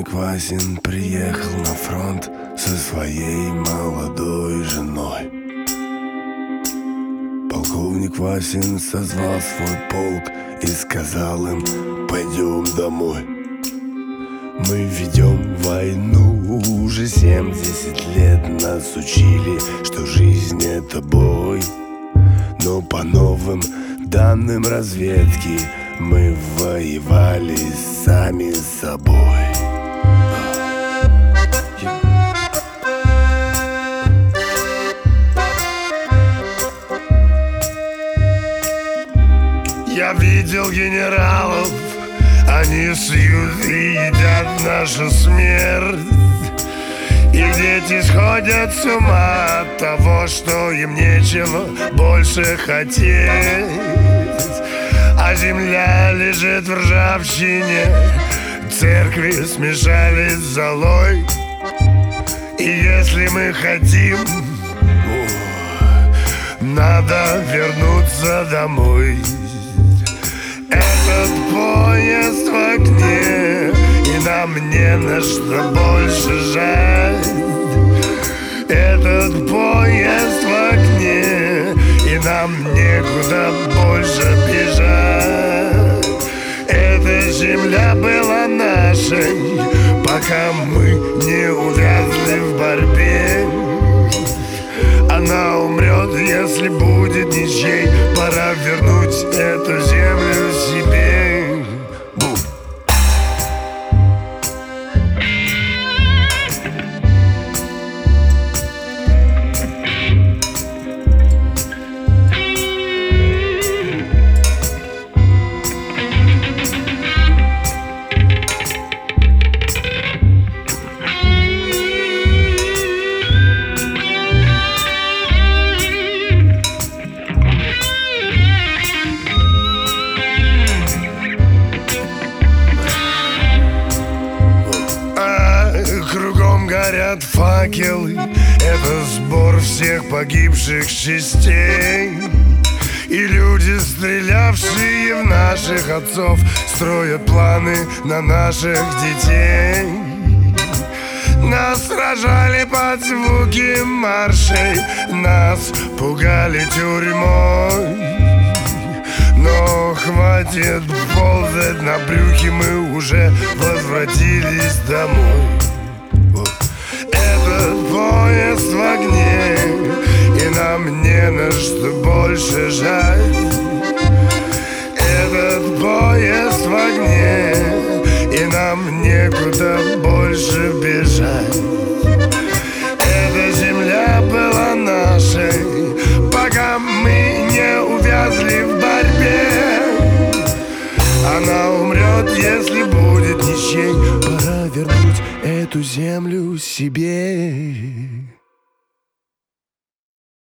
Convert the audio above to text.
Полковник Васин приехал на фронт со своей молодой женой. Полковник Васин созвал свой полк и сказал им: пойдем домой. Мы ведем войну уже 70 лет. Нас учили, что жизнь — это бой. Но по новым данным разведки мы воевали сами с собой. Я видел генералов, они суют и едят нашу смерть. И дети сходят с ума от того, что им нечего больше хотеть. А земля лежит в ржавчине, церкви смешались с золой. И если мы хотим, надо вернуться домой. Этот поезд в окне, и нам не на что больше жать. Этот поезд в окне, и нам некуда больше бежать. Эта земля была нашей, пока мы не увязли в борьбе. Она умрет, если будет ничьей. Пора вернуть эту землю себе. Бум. Кругом горят факелы, это сбор всех погибших частей. И люди, стрелявшие в наших отцов, строят планы на наших детей. Нас сражали под звуки маршей, нас пугали тюрьмой. Но хватит ползать на брюхе, мы уже возвратились домой. Этот поезд в огне, и нам не на что больше жать. Этот поезд в огне, и нам некуда больше бежать. Эта земля была нашей, пока мы не увязли в борьбе. Она умрет, если будет ничьей. Пора вернуть эту землю себе.